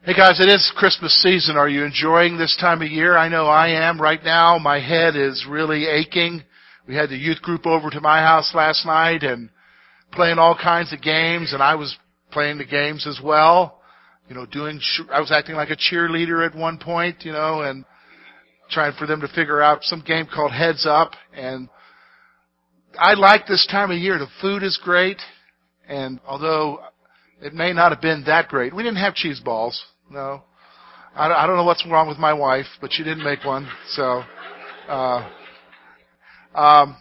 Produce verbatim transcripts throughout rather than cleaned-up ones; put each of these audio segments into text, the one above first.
Hey guys, it is Christmas season. Are you enjoying this time of year? I know I am. Right now, my head is really aching. We had the youth group over to my house last night and playing all kinds of games, and I was playing the games as well. You know, doing, I was acting like a cheerleader at one point, you know, and trying for them to figure out some game called Heads Up. And I like this time of year. The food is great, and although it may not have been that great, we didn't have cheese balls. No. I don't know what's wrong with my wife, but she didn't make one. So, uh, um,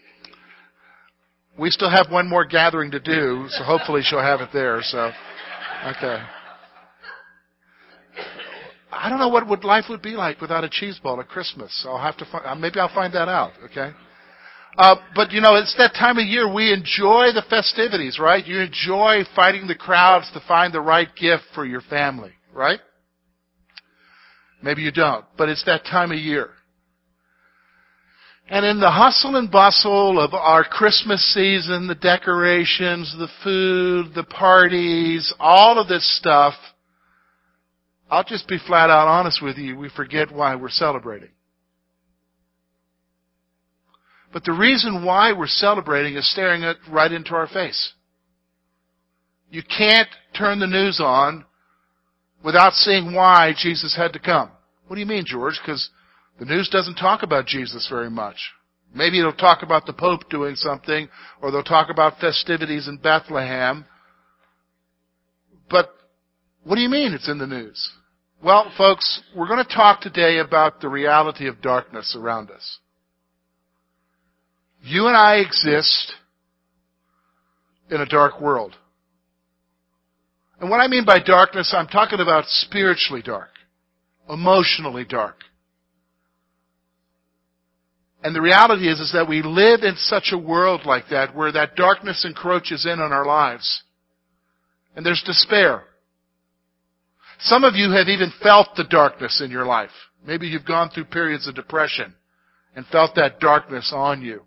we still have one more gathering to do, so hopefully she'll have it there. So, okay. I don't know what would life would be like without a cheese ball at Christmas. I'll have to find, maybe I'll find that out. Okay. Uh, but you know, it's that time of year we enjoy the festivities, right? You enjoy fighting the crowds to find the right gift for your family, right? Maybe you don't, but it's that time of year. And in the hustle and bustle of our Christmas season, the decorations, the food, the parties, all of this stuff, I'll just be flat out honest with you, we forget why we're celebrating. But the reason why we're celebrating is staring it right into our face. You can't turn the news on without seeing why Jesus had to come. What do you mean, George? Because the news doesn't talk about Jesus very much. Maybe it'll talk about the Pope doing something, or they'll talk about festivities in Bethlehem. But what do you mean it's in the news? Well, folks, we're going to talk today about the reality of darkness around us. You and I exist in a dark world. And what I mean by darkness, I'm talking about spiritually dark, emotionally dark. And the reality is, is that we live in such a world like that, where that darkness encroaches in on our lives. And there's despair. Some of you have even felt the darkness in your life. Maybe you've gone through periods of depression and felt that darkness on you.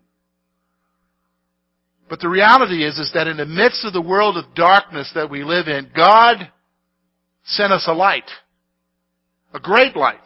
But the reality is, is that in the midst of the world of darkness that we live in, God sent us a light. A great light.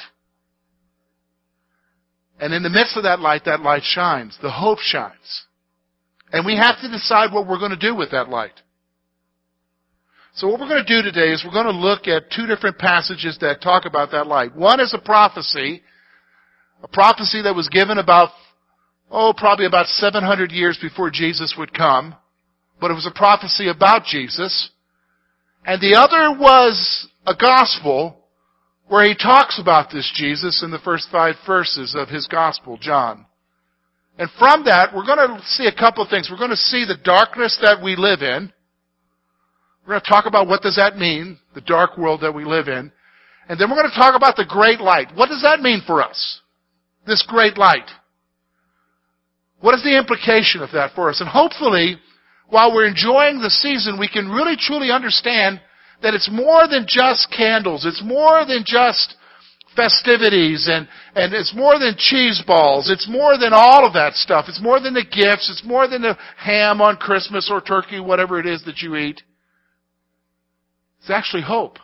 And in the midst of that light, that light shines. The hope shines. And we have to decide what we're going to do with that light. So what we're going to do today is we're going to look at two different passages that talk about that light. One is a prophecy. A prophecy that was given about Oh, probably about seven hundred years before Jesus would come. But it was a prophecy about Jesus. And the other was a gospel where he talks about this Jesus in the first five verses of his gospel, John. And from that, we're going to see a couple of things. We're going to see the darkness that we live in. We're going to talk about what does that mean, the dark world that we live in. And then we're going to talk about the great light. What does that mean for us? This great light. What is the implication of that for us? And hopefully, while we're enjoying the season, we can really truly understand that it's more than just candles. It's more than just festivities, and, and it's more than cheese balls. It's more than all of that stuff. It's more than the gifts. It's more than the ham on Christmas or turkey, whatever it is that you eat. It's actually hope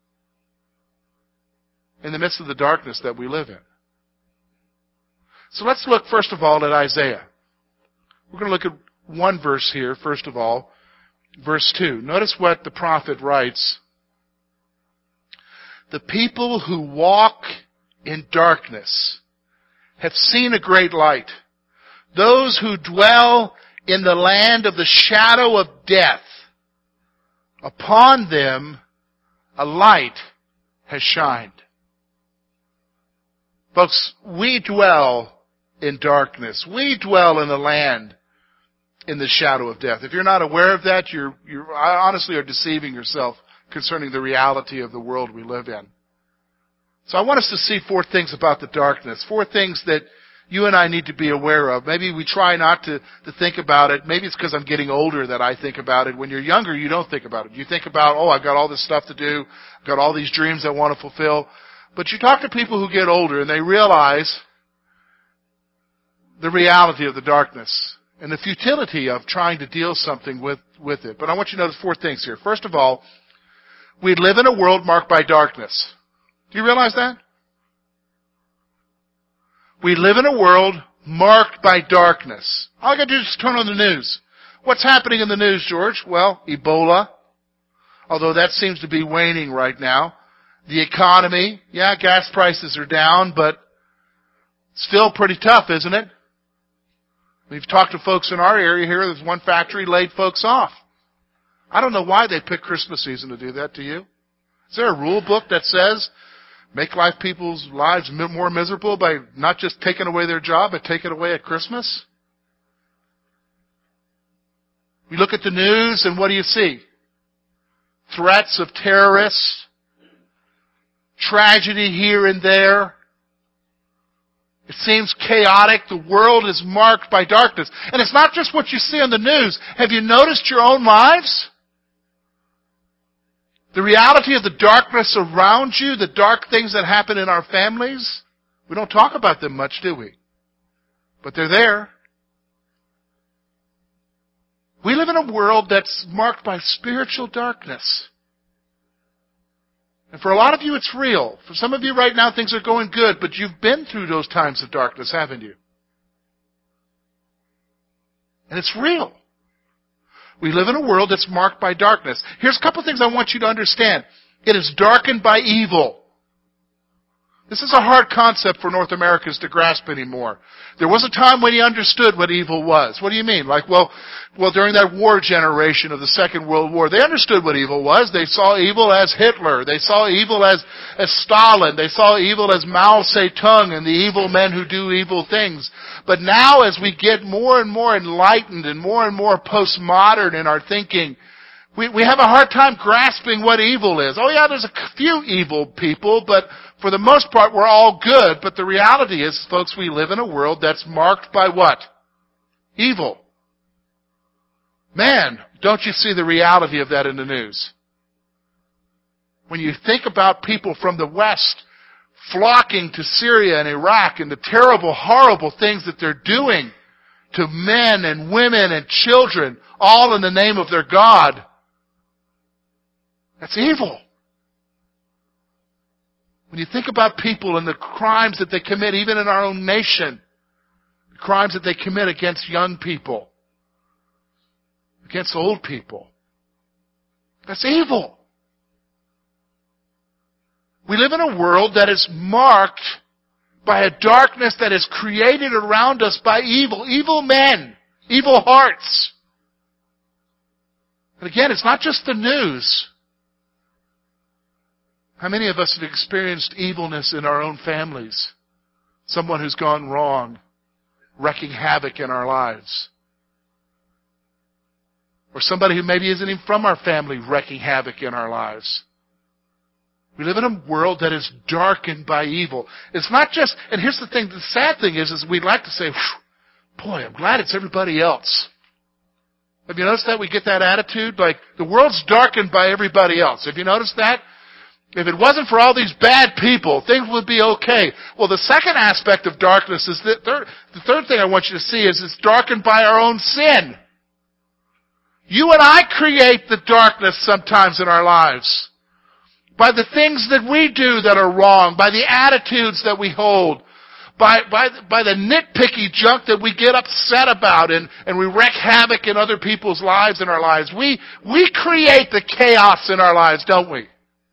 in the midst of the darkness that we live in. So let's look first of all at Isaiah. We're going to look at one verse here, first of all, verse two. Notice what the prophet writes. The people who walk in darkness have seen a great light. Those who dwell in the land of the shadow of death, upon them a light has shined. Folks, we dwell in darkness. We dwell in a land in the shadow of death. If you're not aware of that, you're, you honestly are deceiving yourself concerning the reality of the world we live in. So I want us to see four things about the darkness, four things that you and I need to be aware of. Maybe we try not to, to think about it. Maybe it's because I'm getting older that I think about it. When you're younger, you don't think about it. You think about, oh, I've got all this stuff to do. I've got all these dreams I want to fulfill. But you talk to people who get older and they realize the reality of the darkness and the futility of trying to deal something with, with it. But I want you to notice four things here. First of all, We live in a world marked by darkness. Do you realize that? We live in a world marked by darkness. All I got to do is turn on the news. What's happening in the news, George? Well, Ebola, although that seems to be waning right now. The economy, yeah, gas prices are down, but still pretty tough, isn't it? We've talked to folks in our area here. There's one factory laid folks off. I don't know why they pick Christmas season to do that, to you. Is there a rule book that says make life people's lives more miserable by not just taking away their job, but taking it away at Christmas? We look at the news and what do you see? Threats of terrorists, tragedy here and there. It seems chaotic. The world is marked by darkness. And it's not just what you see on the news. Have you noticed your own lives? The reality of the darkness around you, the dark things that happen in our families, we don't talk about them much, do we? But they're there. We live in a world that's marked by spiritual darkness. And for a lot of you, it's real. For some of you right now, things are going good, but you've been through those times of darkness, haven't you? And it's real. We live in a world that's marked by darkness. Here's a couple things I want you to understand. It is darkened by evil. This is a hard concept for North Americans to grasp anymore. There was a time when he understood what evil was. What do you mean? Like, well, well, during that war generation of the Second World War, they understood what evil was. They saw evil as Hitler. They saw evil as, as Stalin. They saw evil as Mao Zedong and the evil men who do evil things. But now as we get more and more enlightened and more and more postmodern in our thinking, we, we have a hard time grasping what evil is. Oh yeah, there's a few evil people, but for the most part, we're all good. But the reality is, folks, we live in a world that's marked by what? Evil. Man, don't you see the reality of that in the news? When you think about people from the West flocking to Syria and Iraq and the terrible, horrible things that they're doing to men and women and children, all in the name of their God, that's evil. When you think about people and the crimes that they commit, even in our own nation, the crimes that they commit against young people, against old people, that's evil. We live in a world that is marked by a darkness that is created around us by evil, evil men, evil hearts. But again, it's not just the news. How many of us have experienced evilness in our own families? Someone who's gone wrong, wreaking havoc in our lives. Or somebody who maybe isn't even from our family wreaking havoc in our lives. We live in a world that is darkened by evil. It's not just, and here's the thing, the sad thing is, is we'd like to say, boy, I'm glad it's everybody else. Have you noticed that? We get that attitude? Like, the world's darkened by everybody else. Have you noticed that? If it wasn't for all these bad people, things would be okay. Well, the second aspect of darkness is that third, the third thing I want you to see is it's darkened by our own sin. You and I create the darkness sometimes in our lives. By the things that we do that are wrong, by the attitudes that we hold, by, by, by the nitpicky junk that we get upset about and, and we wreak havoc in other people's lives and our lives. We, we create the chaos in our lives, don't we?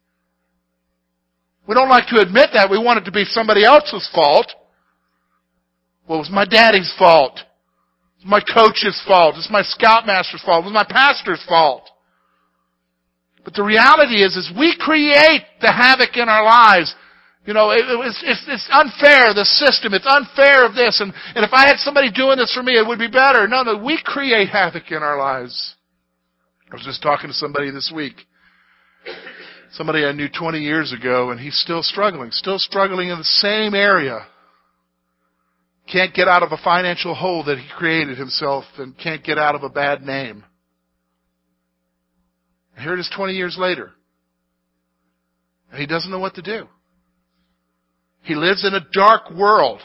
We don't like to admit that. We want it to be somebody else's fault. Well, it was my daddy's fault. It was my coach's fault. It's my scoutmaster's fault. It was my pastor's fault. But the reality is, is we create the havoc in our lives. You know, it, it was, it's, it's unfair, the system. It's unfair of this. And, and if I had somebody doing this for me, it would be better. No, no, we create havoc in our lives. I was just talking to somebody this week. Somebody I knew twenty years ago, and he's still struggling. Still struggling in the same area. Can't get out of a financial hole that he created himself and can't get out of a bad name. And here it is twenty years later. And he doesn't know what to do. He lives in a dark world.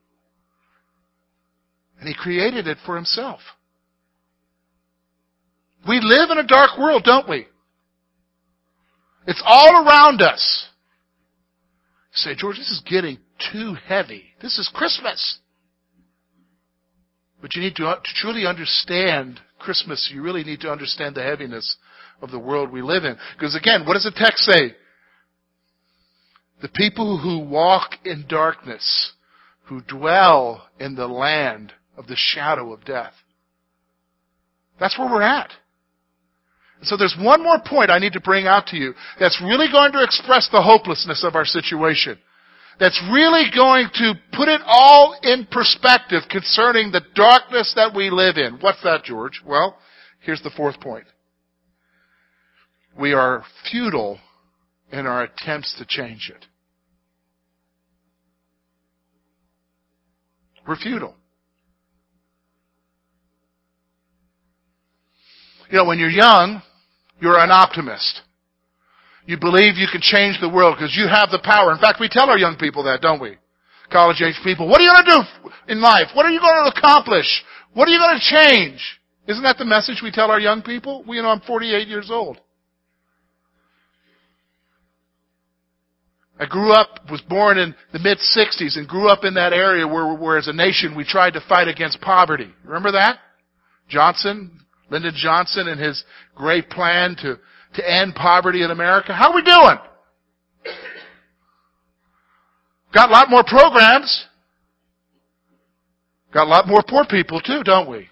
And he created it for himself. We live in a dark world, don't we? It's all around us. You say, George, this is getting too heavy. This is Christmas. But you need to, to truly understand Christmas. You really need to understand the heaviness of the world we live in. Because again, what does the text say? The people who walk in darkness, who dwell in the land of the shadow of death. That's where we're at. So there's one more point I need to bring out to you that's really going to express the hopelessness of our situation. That's really going to put it all in perspective concerning the darkness that we live in. What's that, George? Well, here's the fourth point. We are futile in our attempts to change it. We're futile. You know, when you're young, you're an optimist. You believe you can change the world because you have the power. In fact, we tell our young people that, don't we? College-age people. What are you going to do in life? What are you going to accomplish? What are you going to change? Isn't that the message we tell our young people? We, you know, I'm forty-eight years old. I grew up, was born in the mid-sixties and grew up in that area where, where as a nation we tried to fight against poverty. Remember that? Johnson, Lyndon Johnson and his great plan to, to end poverty in America. How are we doing? Got a lot more programs. Got a lot more poor people too, don't we?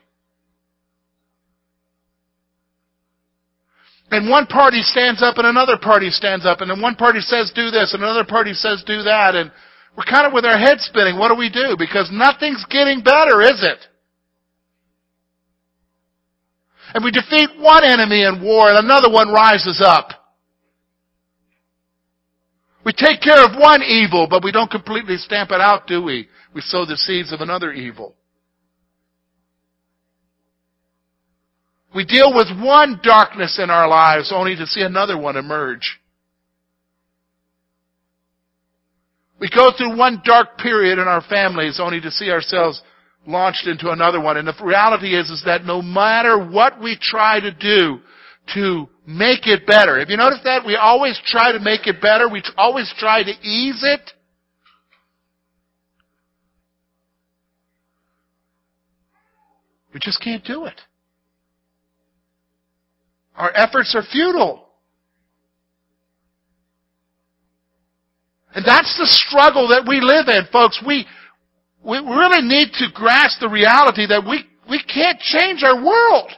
And one party stands up and another party stands up, and then one party says do this and another party says do that, and we're kind of with our heads spinning. What do we do? Because nothing's getting better, is it? And we defeat one enemy in war and another one rises up. We take care of one evil, but we don't completely stamp it out, do we? We sow the seeds of another evil. We deal with one darkness in our lives only to see another one emerge. We go through one dark period in our families only to see ourselves launched into another one. And the reality is, is that no matter what we try to do to make it better, have you noticed that? We always try to make it better. We always try to ease it. We just can't do it. Our efforts are futile. And that's the struggle that we live in, folks. We, we really need to grasp the reality that we, we can't change our world.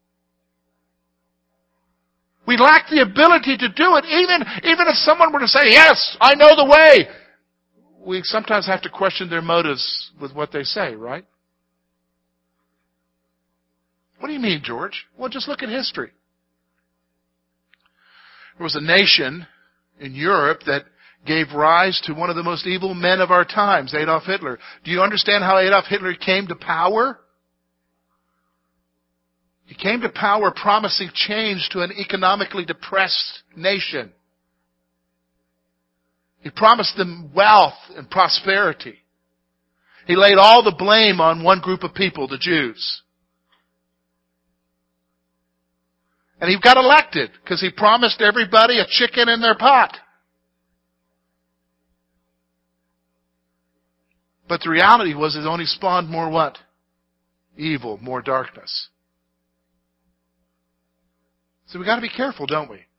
We lack the ability to do it. Even, even if someone were to say, yes, I know the way, we sometimes have to question their motives with what they say, right? What do you mean, George? Well, just look at history. There was a nation in Europe that gave rise to one of the most evil men of our times, Adolf Hitler. Do you understand how Adolf Hitler came to power? He came to power promising change to an economically depressed nation. He promised them wealth and prosperity. He laid all the blame on one group of people, the Jews. And he got elected because he promised everybody a chicken in their pot. But the reality was it only spawned more what? Evil, more darkness. So we've got to be careful, don't we?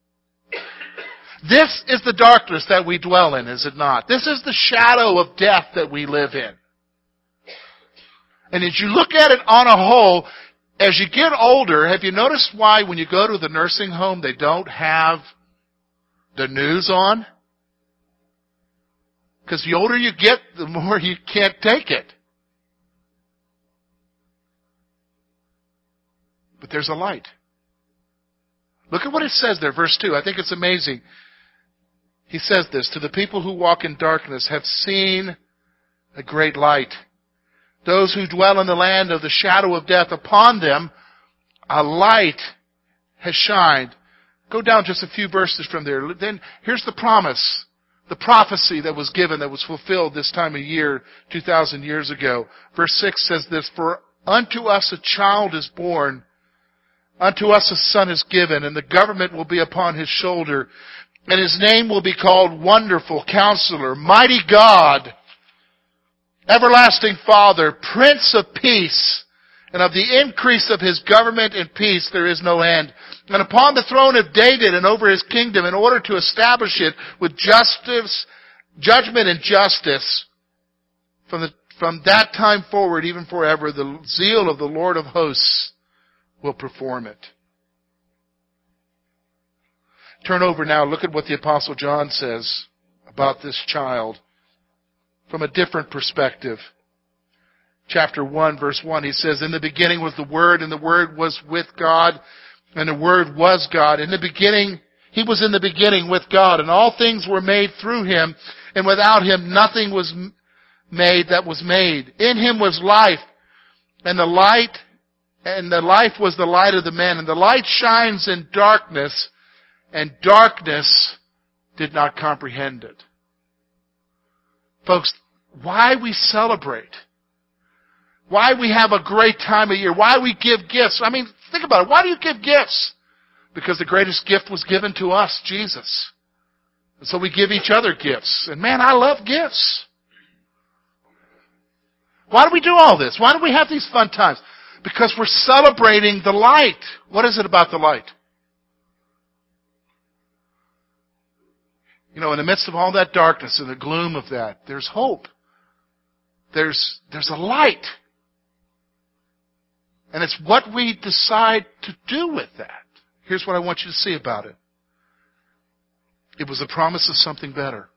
This is the darkness that we dwell in, is it not? This is the shadow of death that we live in. And as you look at it on a whole, as you get older, have you noticed why when you go to the nursing home they don't have the news on? Because the older you get, the more you can't take it. But there's a light. Look at what it says there, verse two. I think it's amazing. He says this, to the people who walk in darkness have seen a great light. Those who dwell in the land of the shadow of death, upon them a light has shined. Go down just a few verses from there. Then here's the promise, the prophecy that was given, that was fulfilled this time of year, two thousand years ago. Verse six says this, for unto us a child is born, Unto us a son is given, and the government will be upon his shoulder, and his name will be called Wonderful Counselor, Mighty God, Everlasting Father, Prince of Peace. And of the increase of his government and peace there is no end. And upon the throne of David and over his kingdom, in order to establish it with justice, judgment and justice, from the, from that time forward, even forever, the zeal of the Lord of hosts will perform it. Turn over now, look at what the Apostle John says about this child from a different perspective. Chapter one, verse one, he says, In the beginning was the Word, and the Word was with God, and the Word was God. In the beginning, He was in the beginning with God, and all things were made through Him, and without Him nothing was made that was made. In Him was life, and the light, and the life was the light of the men. And the light shines in darkness, and darkness did not comprehend it. Folks, why we celebrate, why we have a great time of year, why we give gifts. I mean, think about it. Why do you give gifts? Because the greatest gift was given to us, Jesus. And so we give each other gifts. And man, I love gifts. Why do we do all this? Why do we have these fun times? Because we're celebrating the light. What is it about the light? You know, in the midst of all that darkness and the gloom of that, there's hope. There's, there's a light. And it's what we decide to do with that. Here's what I want you to see about it. It was a promise of something better.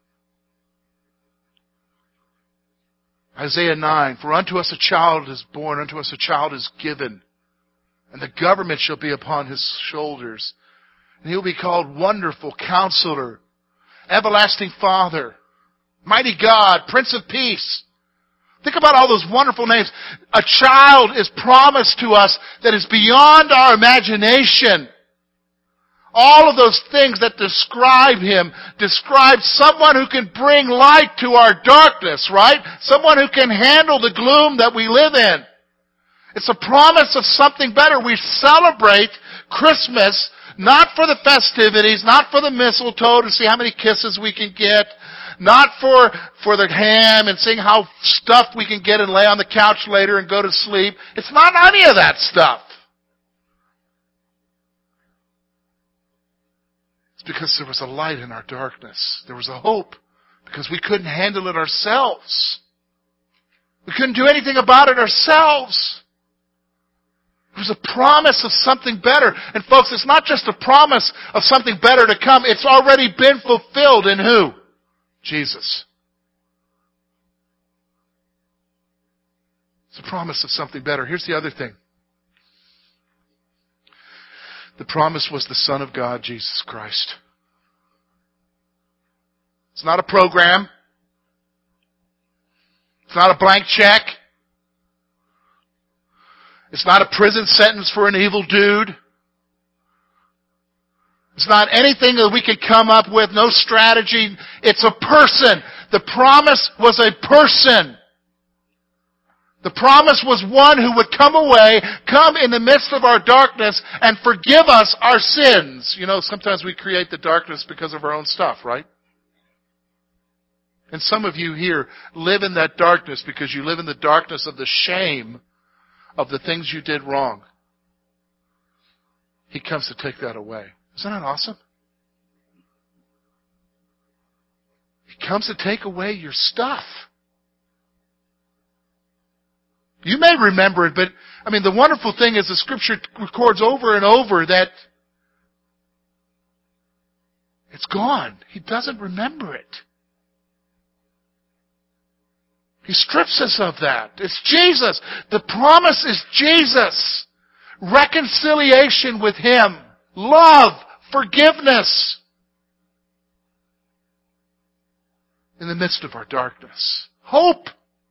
Isaiah nine, For unto us a child is born, unto us a child is given, and the government shall be upon his shoulders. And he will be called Wonderful Counselor, Everlasting Father, Mighty God, Prince of Peace. Think about all those wonderful names. A child is promised to us that is beyond our imagination. All of those things that describe Him describe someone who can bring light to our darkness, right? Someone who can handle the gloom that we live in. It's a promise of something better. We celebrate Christmas not for the festivities, not for the mistletoe to see how many kisses we can get, not for, for the ham and seeing how stuffed we can get and lay on the couch later and go to sleep. It's not any of that stuff. It's because there was a light in our darkness. There was a hope because we couldn't handle it ourselves. We couldn't do anything about it ourselves. It was a promise of something better. And folks, it's not just a promise of something better to come. It's already been fulfilled in who? Jesus. It's a promise of something better. Here's the other thing. The promise was the Son of God, Jesus Christ. It's not a program. It's not a blank check. It's not a prison sentence for an evil dude. It's not anything that we could come up with, no strategy. It's a person. The promise was a person. The promise was one who would come away, come in the midst of our darkness, and forgive us our sins. You know, sometimes we create the darkness because of our own stuff, right? And some of you here live in that darkness because you live in the darkness of the shame of the things you did wrong. He comes to take that away. Isn't that awesome? He comes to take away your stuff. You may remember it, but, I mean, the wonderful thing is the Scripture records over and over that it's gone. He doesn't remember it. He strips us of that. It's Jesus. The promise is Jesus. Reconciliation with Him. Love. Forgiveness. In the midst of our darkness. Hope.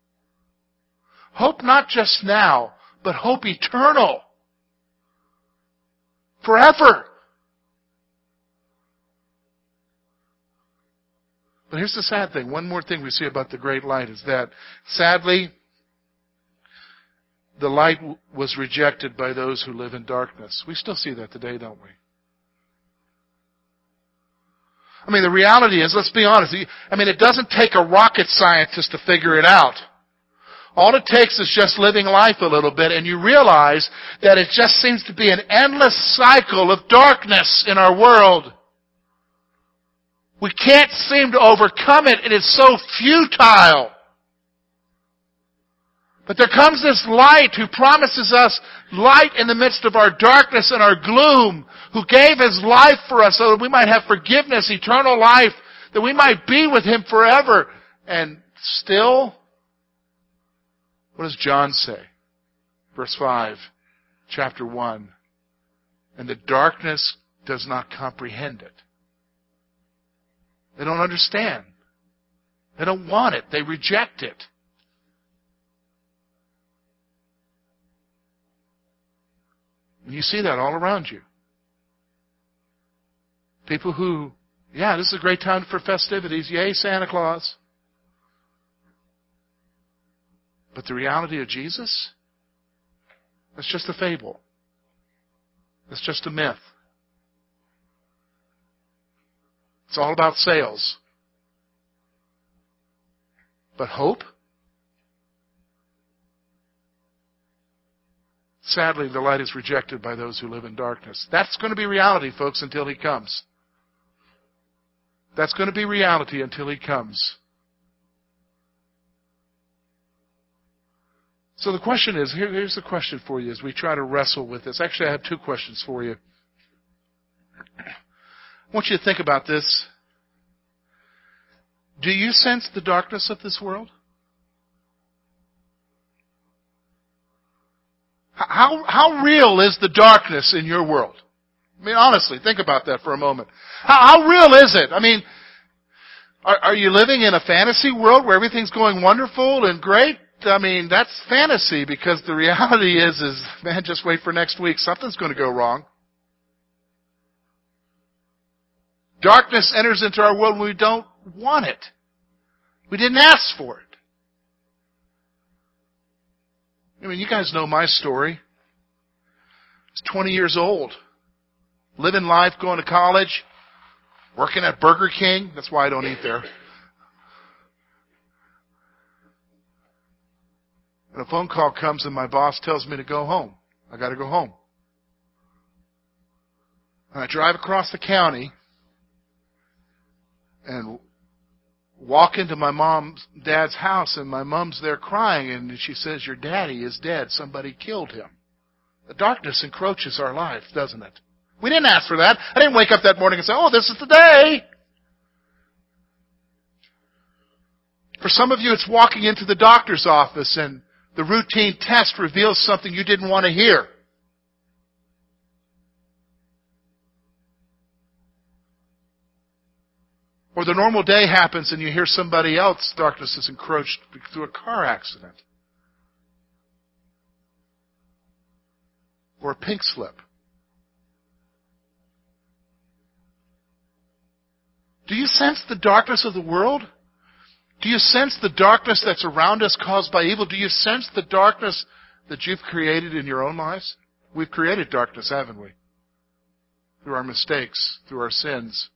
Hope not just now, but hope eternal. Forever. But here's the sad thing. One more thing we see about the great light is that, sadly, the light was rejected by those who live in darkness. We still see that today, don't we? I mean, the reality is, let's be honest, I mean, it doesn't take a rocket scientist to figure it out. All it takes is just living life a little bit, and you realize that it just seems to be an endless cycle of darkness in our world. We can't seem to overcome it, and it's so futile. But there comes this light who promises us light in the midst of our darkness and our gloom, who gave His life for us so that we might have forgiveness, eternal life, that we might be with Him forever. And still, what does John say? Verse five, chapter one. And the darkness does not comprehend it. They don't understand. They don't want it. They reject it. And you see that all around you. People who, yeah, this is a great time for festivities. Yay, Santa Claus. But the reality of Jesus, that's just a fable. That's just a myth. It's all about sales. But hope? Sadly, the light is rejected by those who live in darkness. That's going to be reality, folks, until He comes. That's going to be reality until He comes. So the question is, here, here's the question for you as we try to wrestle with this. Actually, I have two questions for you. I want you to think about this. Do you sense the darkness of this world? How, how real is the darkness in your world? I mean, honestly, think about that for a moment. How, how real is it? I mean, are, are you living in a fantasy world where everything's going wonderful and great? I mean, that's fantasy, because the reality is, is, man, just wait for next week. Something's going to go wrong. Darkness enters into our world when we don't want it. We didn't ask for it. I mean, you guys know my story. I was twenty years old, living life, going to college, working at Burger King. That's why I don't eat there. And a phone call comes and my boss tells me to go home. I got to go home. And I drive across the county and walk into my mom's dad's house, and my mom's there crying, and she says, "Your daddy is dead. Somebody killed him." The darkness encroaches our life, doesn't it? We didn't ask for that. I didn't wake up that morning and say, "Oh, this is the day." For some of you, it's walking into the doctor's office and the routine test reveals something you didn't want to hear. Or the normal day happens and you hear somebody else, darkness is encroached through a car accident. Or a pink slip. Do you sense the darkness of the world? Do you sense the darkness that's around us caused by evil? Do you sense the darkness that you've created in your own lives? We've created darkness, haven't we? Through our mistakes, through our sins.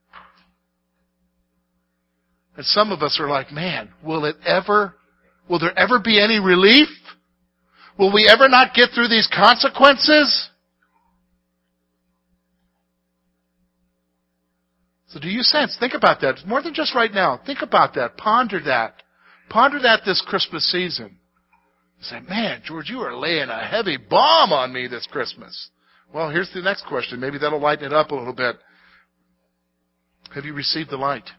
And some of us are like, man, will it ever, will there ever be any relief? Will we ever not get through these consequences? So do you sense, think about that, more than just right now, think about that, ponder that. Ponder that this Christmas season. You say, man, George, you are laying a heavy bomb on me this Christmas. Well, here's the next question, maybe that'll lighten it up a little bit. Have you received the light?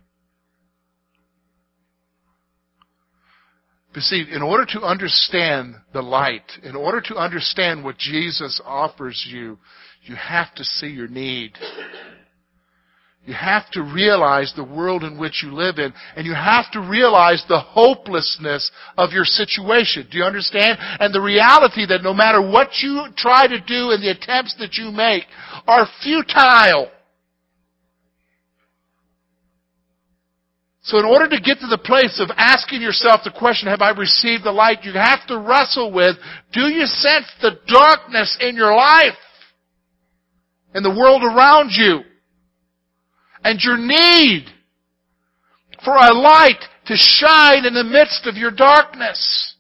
You see, in order to understand the light, in order to understand what Jesus offers you, you have to see your need. You have to realize the world in which you live in, and you have to realize the hopelessness of your situation. Do you understand? And the reality that no matter what you try to do and the attempts that you make are futile. So in order to get to the place of asking yourself the question, have I received the light? You have to wrestle with, do you sense the darkness in your life? In the world around you? And your need for a light to shine in the midst of your darkness.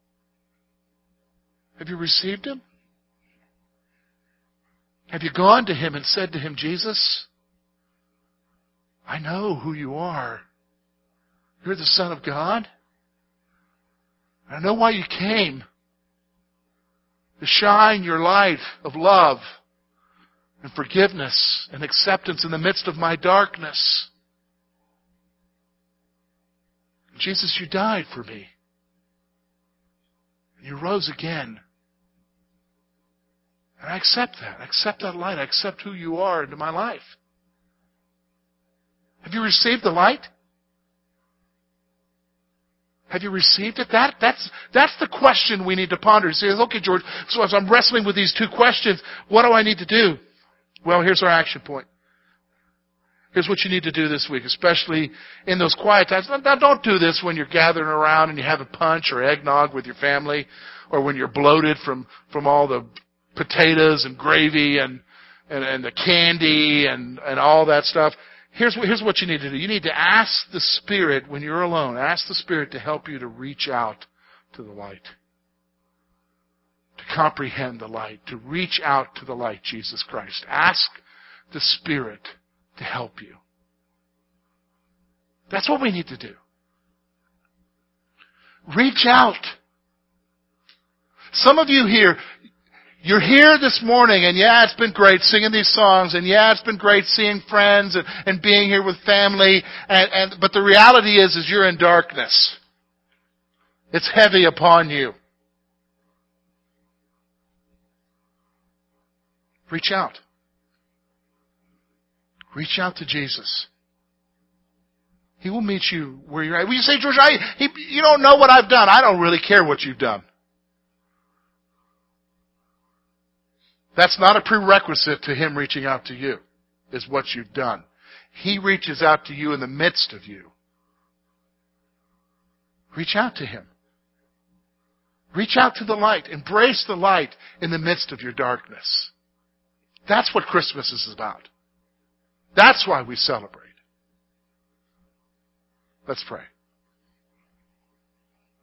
Have you received Him? Have you gone to Him and said to Him, Jesus, I know who you are. You're the Son of God. I know why you came. To shine your light of love and forgiveness and acceptance in the midst of my darkness. Jesus, you died for me. You rose again. And I accept that. I accept that light. I accept who you are into my life. Have you received the light? Have you received it? That, that's, that's the question we need to ponder. He says, okay, George, so as I'm wrestling with these two questions, what do I need to do? Well, here's our action point. Here's what you need to do this week, especially in those quiet times. Now, don't do this when you're gathering around and you have a punch or eggnog with your family, or when you're bloated from, from all the potatoes and gravy and, and, and the candy and, and all that stuff. Here's what, here's what you need to do. You need to ask the Spirit when you're alone. Ask the Spirit to help you to reach out to the light. To comprehend the light. To reach out to the light, Jesus Christ. Ask the Spirit to help you. That's what we need to do. Reach out. Some of you here, you're here this morning, and yeah, it's been great singing these songs, and yeah, it's been great seeing friends and, and being here with family, and, and but the reality is, is you're in darkness. It's heavy upon you. Reach out. Reach out to Jesus. He will meet you where you're at. Well, you say, George, I, he, you don't know what I've done. I don't really care what you've done. That's not a prerequisite to Him reaching out to you, is what you've done. He reaches out to you in the midst of you. Reach out to Him. Reach out to the light. Embrace the light in the midst of your darkness. That's what Christmas is about. That's why we celebrate. Let's pray.